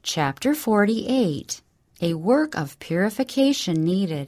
Chapter 48. A Work of Purification Needed.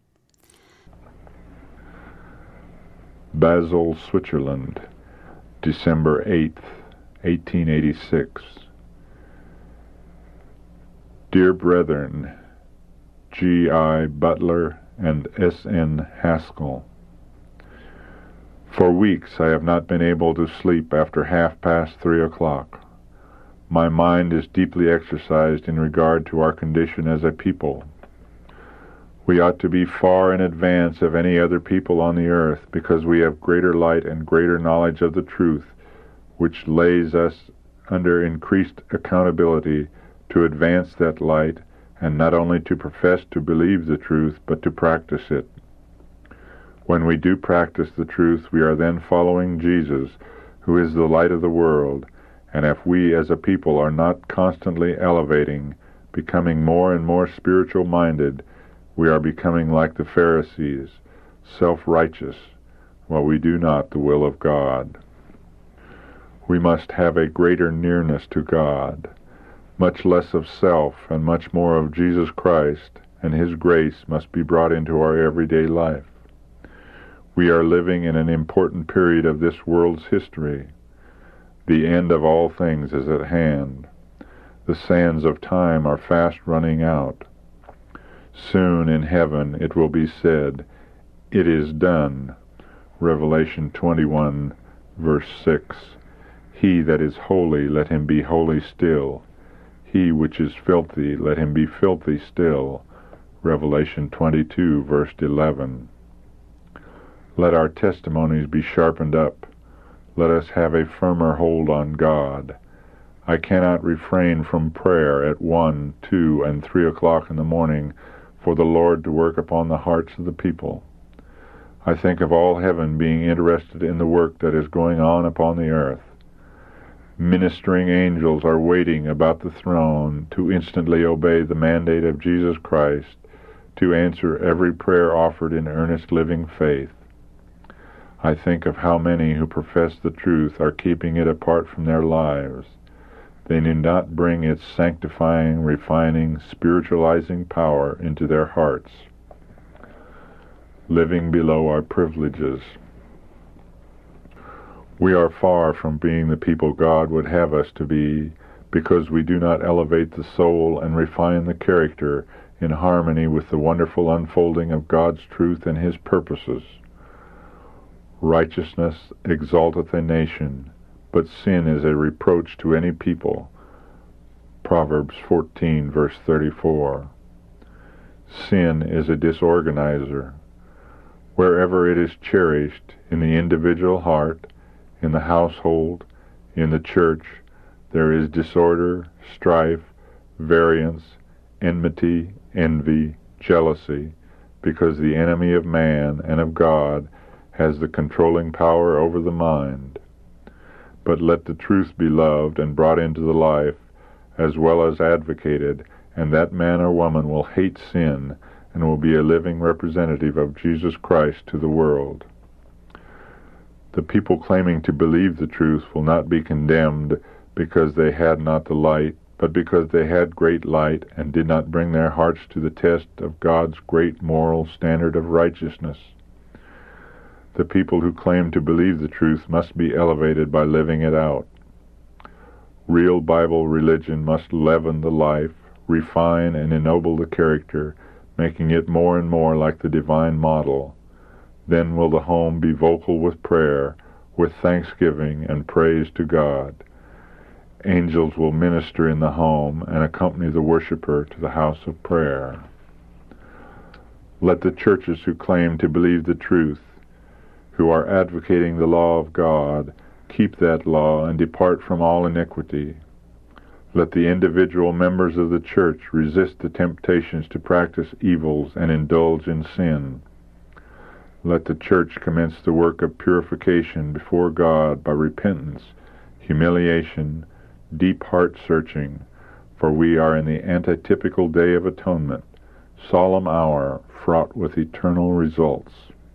Basel, Switzerland, December 8th, 1886. Dear Brethren, G. I. Butler and S. N. Haskell, for weeks I have not been able to sleep after 3:30. My mind is deeply exercised in regard to our condition as a people. We ought to be far in advance of any other people on the earth, because we have greater light and greater knowledge of the truth, which lays us under increased accountability to advance that light, and not only to profess to believe the truth, but to practice it. When we do practice the truth, we are then following Jesus, who is the light of the world, and if we as a people are not constantly elevating, becoming more and more spiritual-minded, we are becoming like the Pharisees, self-righteous, while we do not the will of God. We must have a greater nearness to God, much less of self and much more of Jesus Christ, and His grace must be brought into our everyday life. We are living in an important period of this world's history. The end of all things is at hand. The sands of time are fast running out. Soon in heaven it will be said, "It is done." Revelation 21, verse 6. He that is holy, let him be holy still. He which is filthy, let him be filthy still. Revelation 22, verse 11. Let our testimonies be sharpened up. Let us have a firmer hold on God. I cannot refrain from prayer at 1, 2, and 3 o'clock in the morning for the Lord to work upon the hearts of the people. I think of all heaven being interested in the work that is going on upon the earth. Ministering angels are waiting about the throne to instantly obey the mandate of Jesus Christ, to answer every prayer offered in earnest living faith. I think of how many who profess the truth are keeping it apart from their lives. They do not bring its sanctifying, refining, spiritualizing power into their hearts. Living below our privileges. We are far from being the people God would have us to be, because we do not elevate the soul and refine the character in harmony with the wonderful unfolding of God's truth and His purposes. Righteousness exalteth a nation, but sin is a reproach to any people. Proverbs 14, verse 34. Sin is a disorganizer. Wherever it is cherished, in the individual heart, in the household, in the church, there is disorder, strife, variance, enmity, envy, jealousy, because the enemy of man and of God has the controlling power over the mind. But let the truth be loved and brought into the life, as well as advocated, and that man or woman will hate sin and will be a living representative of Jesus Christ to the world. The people claiming to believe the truth will not be condemned because they had not the light, but because they had great light and did not bring their hearts to the test of God's great moral standard of righteousness. The people who claim to believe the truth must be elevated by living it out. Real Bible religion must leaven the life, refine and ennoble the character, making it more and more like the divine model. Then will the home be vocal with prayer, with thanksgiving and praise to God. Angels will minister in the home and accompany the worshiper to the house of prayer. Let the churches who claim to believe the truth, who are advocating the law of God, keep that law and depart from all iniquity. Let the individual members of the church resist the temptations to practice evils and indulge in sin. Let the church commence the work of purification before God by repentance, humiliation, deep heart-searching, for we are in the antitypical day of atonement, solemn hour fraught with eternal results.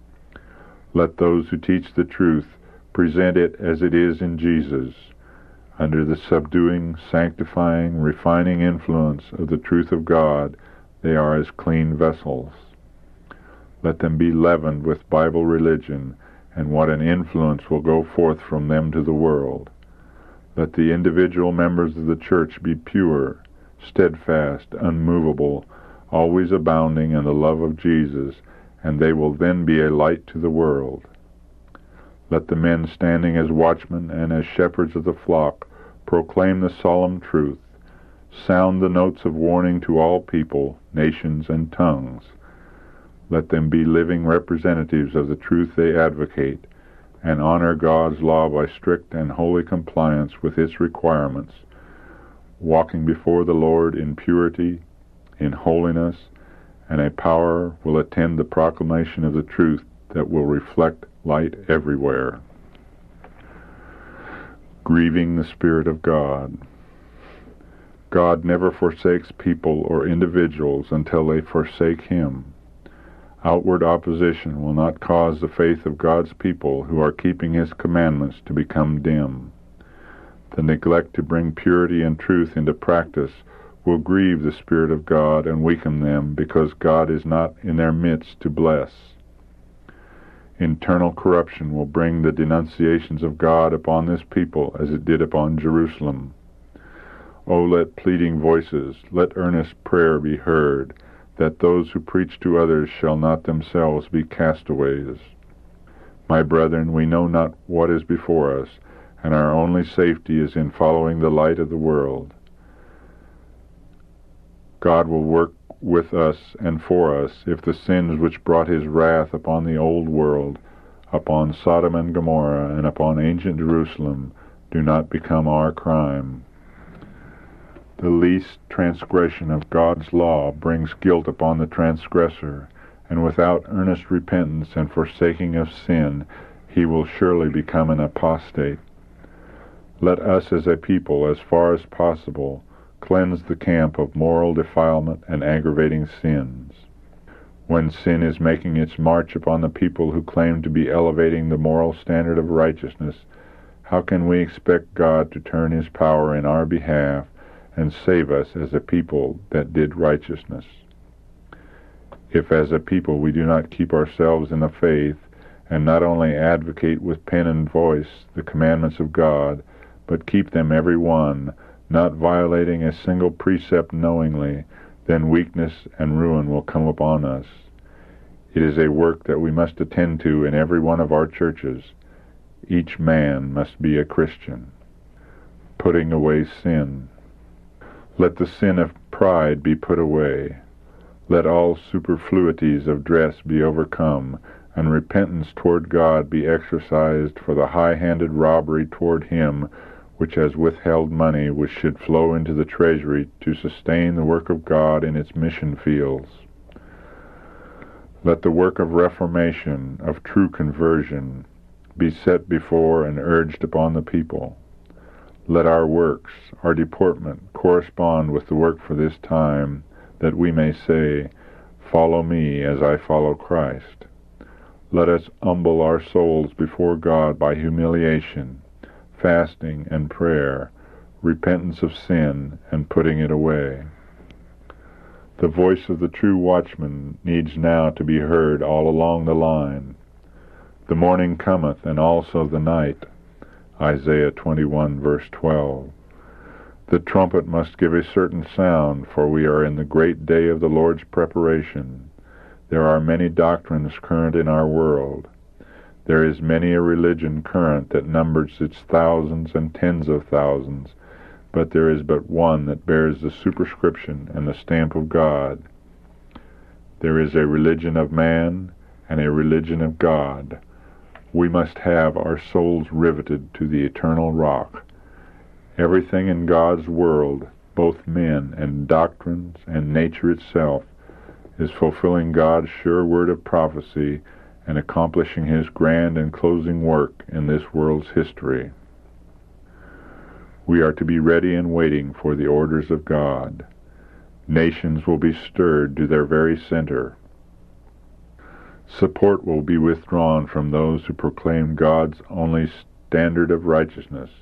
Let those who teach the truth present it as it is in Jesus. Under the subduing, sanctifying, refining influence of the truth of God, they are as clean vessels. Let them be leavened with Bible religion, and what an influence will go forth from them to the world. Let the individual members of the church be pure, steadfast, unmovable, always abounding in the love of Jesus, and they will then be a light to the world. Let the men standing as watchmen and as shepherds of the flock proclaim the solemn truth, sound the notes of warning to all people, nations, and tongues. Let them be living representatives of the truth they advocate, and honor God's law by strict and holy compliance with its requirements, walking before the Lord in purity, in holiness, and a power will attend the proclamation of the truth that will reflect light everywhere. Grieving the Spirit of God. God never forsakes people or individuals until they forsake Him. Outward opposition will not cause the faith of God's people who are keeping His commandments to become dim. The neglect to bring purity and truth into practice will grieve the Spirit of God and weaken them, because God is not in their midst to bless. Internal corruption will bring the denunciations of God upon this people as it did upon Jerusalem. O let pleading voices, let earnest prayer be heard, that those who preach to others shall not themselves be castaways. My brethren, we know not what is before us, and our only safety is in following the light of the world. God will work with us and for us if the sins which brought His wrath upon the old world, upon Sodom and Gomorrah, and upon ancient Jerusalem, do not become our crime. The least transgression of God's law brings guilt upon the transgressor, and without earnest repentance and forsaking of sin, he will surely become an apostate. Let us as a people, as far as possible, cleanse the camp of moral defilement and aggravating sins. When sin is making its march upon the people who claim to be elevating the moral standard of righteousness, how can we expect God to turn His power in our behalf and save us as a people that did righteousness? If as a people we do not keep ourselves in the faith, and not only advocate with pen and voice the commandments of God, but keep them every one, not violating a single precept knowingly, then weakness and ruin will come upon us. It is a work that we must attend to in every one of our churches. Each man must be a Christian. Putting away sin. Let the sin of pride be put away. Let all superfluities of dress be overcome, and repentance toward God be exercised for the high-handed robbery toward Him which has withheld money which should flow into the treasury to sustain the work of God in its mission fields. Let the work of reformation, of true conversion, be set before and urged upon the people. Let our works, our deportment, correspond with the work for this time, that we may say, "Follow me as I follow Christ." Let us humble our souls before God by humiliation, fasting and prayer, repentance of sin, and putting it away. The voice of the true watchman needs now to be heard all along the line. The morning cometh, and also the night. Isaiah 21, verse 12. The trumpet must give a certain sound, for we are in the great day of the Lord's preparation. There are many doctrines current in our world. There is many a religion current that numbers its thousands and tens of thousands, but there is but one that bears the superscription and the stamp of God. There is a religion of man and a religion of God. We must have our souls riveted to the eternal rock. Everything in God's world, both men and doctrines and nature itself, is fulfilling God's sure word of prophecy and accomplishing His grand and closing work in this world's history. We are to be ready and waiting for the orders of God. Nations will be stirred to their very center. Support will be withdrawn from those who proclaim God's only standard of righteousness,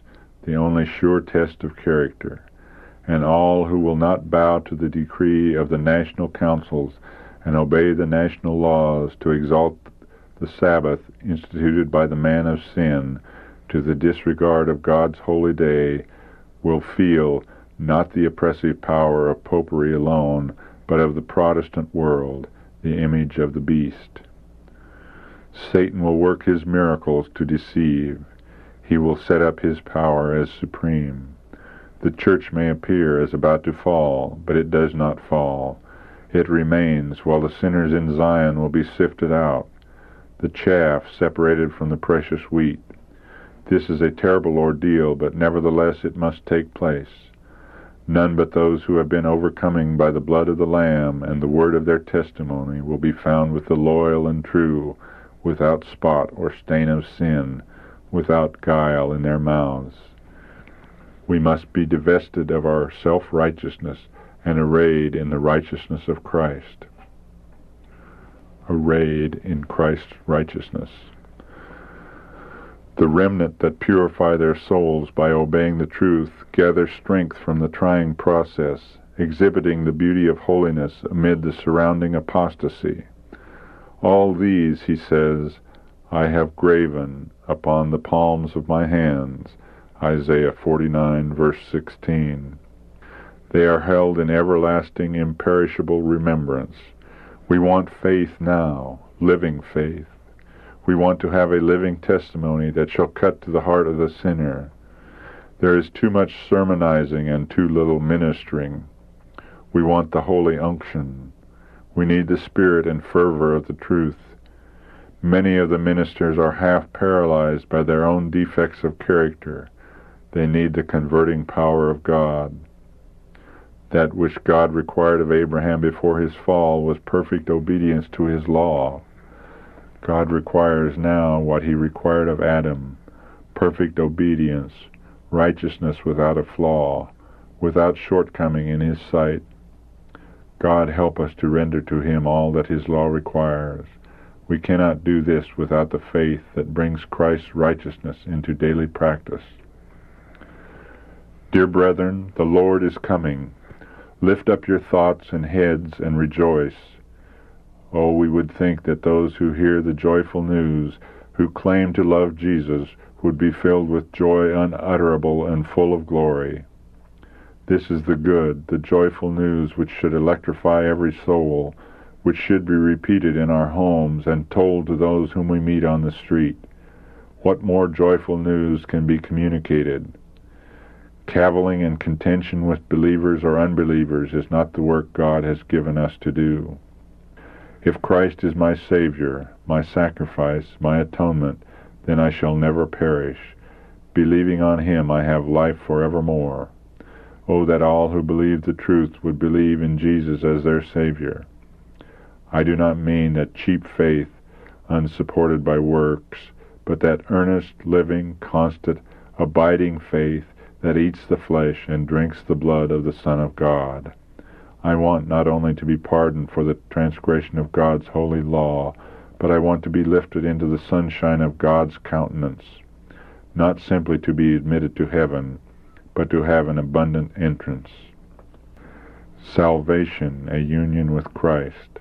the only sure test of character, and all who will not bow to the decree of the national councils and obey the national laws to exalt the Sabbath instituted by the man of sin to the disregard of God's holy day will feel not the oppressive power of popery alone, but of the Protestant world, the image of the beast. Satan will work his miracles to deceive. He will set up his power as supreme. The church may appear as about to fall, but it does not fall. It remains, while the sinners in Zion will be sifted out, the chaff separated from the precious wheat. This is a terrible ordeal, but nevertheless it must take place. None but those who have been overcoming by the blood of the Lamb and the word of their testimony will be found with the loyal and true, without spot or stain of sin, without guile in their mouths. We must be divested of our self-righteousness and arrayed in the righteousness of Christ. Arrayed in Christ's righteousness. The remnant that purify their souls by obeying the truth gather strength from the trying process, exhibiting the beauty of holiness amid the surrounding apostasy. All these, he says, I have graven upon the palms of my hands, Isaiah 49, verse 16. They are held in everlasting, imperishable remembrance. We want faith now, living faith. We want to have a living testimony that shall cut to the heart of the sinner. There is too much sermonizing and too little ministering. We want the holy unction. We need the spirit and fervor of the truth. Many of the ministers are half paralyzed by their own defects of character. They need the converting power of God. That which God required of Abraham before his fall was perfect obedience to his law. God requires now what he required of Adam, perfect obedience, righteousness without a flaw, without shortcoming in his sight. God help us to render to him all that his law requires. We cannot do this without the faith that brings Christ's righteousness into daily practice. Dear brethren, the Lord is coming. Lift up your thoughts and heads and rejoice. Oh, we would think that those who hear the joyful news, who claim to love Jesus, would be filled with joy unutterable and full of glory. This is the good, the joyful news which should electrify every soul, which should be repeated in our homes and told to those whom we meet on the street. What more joyful news can be communicated? Cavilling and contention with believers or unbelievers is not the work God has given us to do. If Christ is my Savior, my sacrifice, my atonement, then I shall never perish. Believing on him, I have life forevermore. Oh, that all who believe the truth would believe in Jesus as their Savior. I do not mean that cheap faith, unsupported by works, but that earnest, living, constant, abiding faith that eats the flesh and drinks the blood of the Son of God. I want not only to be pardoned for the transgression of God's holy law, but I want to be lifted into the sunshine of God's countenance, not simply to be admitted to heaven, but to have an abundant entrance. Salvation, a union with Christ.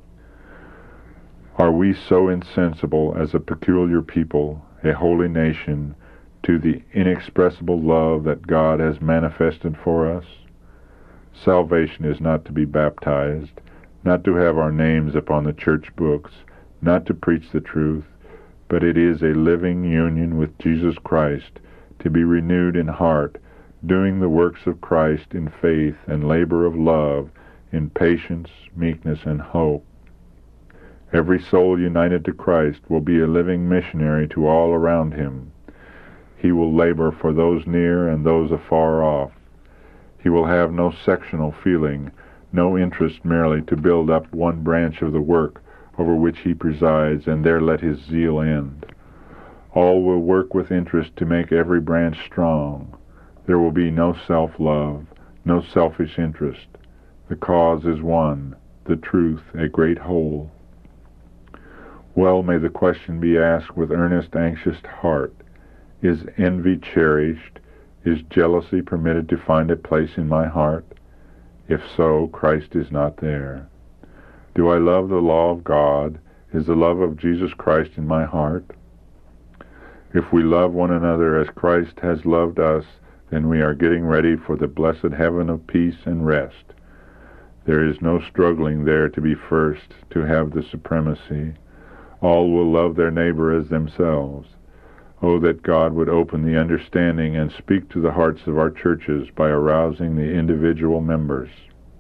Are we so insensible as a peculiar people, a holy nation, to the inexpressible love that God has manifested for us? Salvation is not to be baptized, not to have our names upon the church books, not to preach the truth, but it is a living union with Jesus Christ, to be renewed in heart, doing the works of Christ in faith and labor of love, in patience, meekness, and hope. Every soul united to Christ will be a living missionary to all around him. He will labor for those near and those afar off. He will have no sectional feeling, no interest merely to build up one branch of the work over which he presides, and there let his zeal end. All will work with interest to make every branch strong. There will be no self-love, no selfish interest. The cause is one, the truth a great whole. Well may the question be asked with earnest, anxious heart, is envy cherished? Is jealousy permitted to find a place in my heart? If so, Christ is not there. Do I love the law of God? Is the love of Jesus Christ in my heart? If we love one another as Christ has loved us, then we are getting ready for the blessed heaven of peace and rest. There is no struggling there to be first, to have the supremacy. All will love their neighbor as themselves. Oh, that God would open the understanding and speak to the hearts of our churches by arousing the individual members.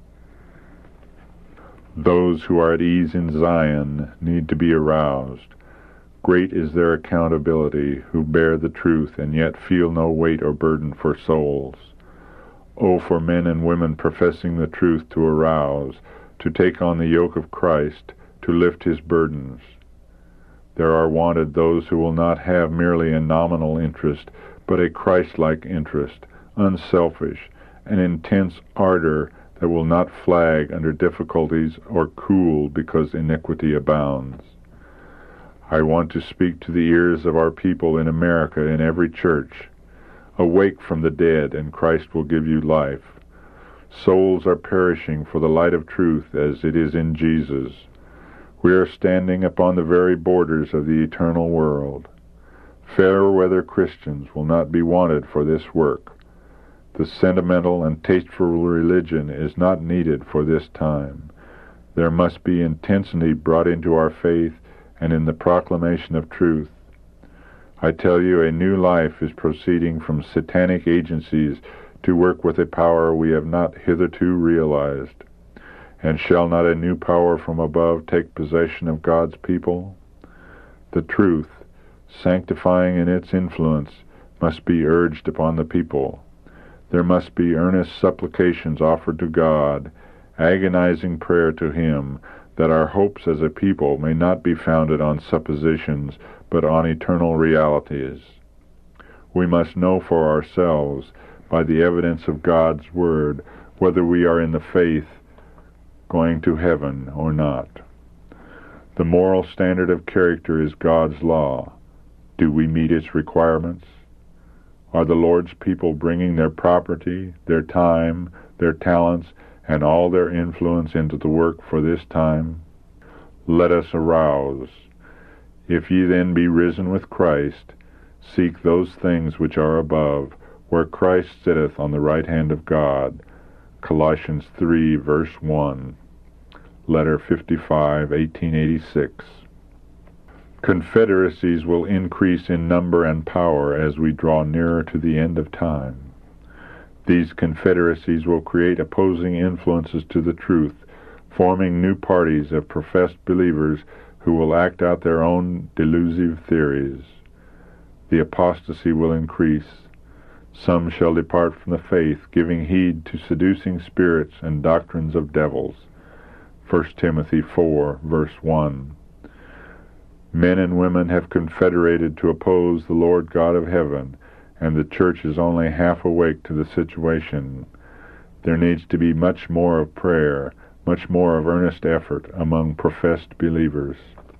Those who are at ease in Zion need to be aroused. Great is their accountability, who bear the truth and yet feel no weight or burden for souls. Oh, for men and women professing the truth to arouse, to take on the yoke of Christ, to lift his burdens. There are wanted those who will not have merely a nominal interest, but a Christ-like interest, unselfish, an intense ardor that will not flag under difficulties or cool because iniquity abounds. I want to speak to the ears of our people in America in every church. Awake from the dead, and Christ will give you life. Souls are perishing for the light of truth as it is in Jesus. We are standing upon the very borders of the eternal world. Fair-weather Christians will not be wanted for this work. The sentimental and tasteful religion is not needed for this time. There must be intensity brought into our faith and in the proclamation of truth. I tell you, a new life is proceeding from satanic agencies to work with a power we have not hitherto realized. And shall not a new power from above take possession of God's people? The truth, sanctifying in its influence, must be urged upon the people. There must be earnest supplications offered to God, agonizing prayer to him, that our hopes as a people may not be founded on suppositions, but on eternal realities. We must know for ourselves, by the evidence of God's word, whether we are in the faith, going to heaven or not. The moral standard of character is God's law. Do we meet its requirements? Are the Lord's people bringing their property, their time, their talents, and all their influence into the work for this time? Let us arouse. If ye then be risen with Christ, seek those things which are above, where Christ sitteth on the right hand of God. Colossians 3, verse 1. Letter 55, 1886. Confederacies will increase in number and power as we draw nearer to the end of time. These confederacies will create opposing influences to the truth, forming new parties of professed believers who will act out their own delusive theories. The apostasy will increase. Some shall depart from the faith, giving heed to seducing spirits and doctrines of devils. 1 Timothy 4, verse 1. Men and women have confederated to oppose the Lord God of heaven, and the church is only half awake to the situation. There needs to be much more of prayer, much more of earnest effort among professed believers.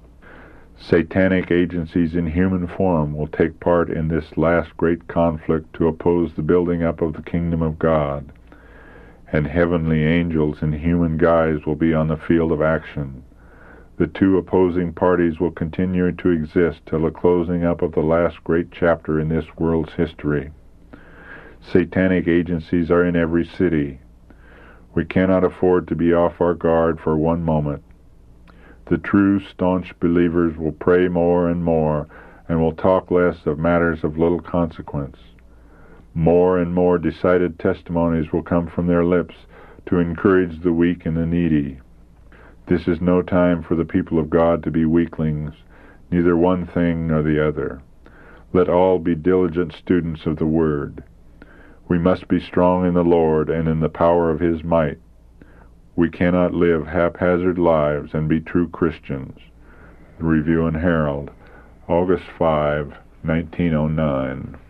Satanic agencies in human form will take part in this last great conflict to oppose the building up of the kingdom of God, and heavenly angels in human guise will be on the field of action. The two opposing parties will continue to exist till the closing up of the last great chapter in this world's history. Satanic agencies are in every city. We cannot afford to be off our guard for one moment. The true, staunch believers will pray more and more, and will talk less of matters of little consequence. More and more decided testimonies will come from their lips to encourage the weak and the needy. This is no time for the people of God to be weaklings, neither one thing nor the other. Let all be diligent students of the Word. We must be strong in the Lord and in the power of His might. We cannot live haphazard lives and be true Christians. The Review and Herald, August 5, 1909.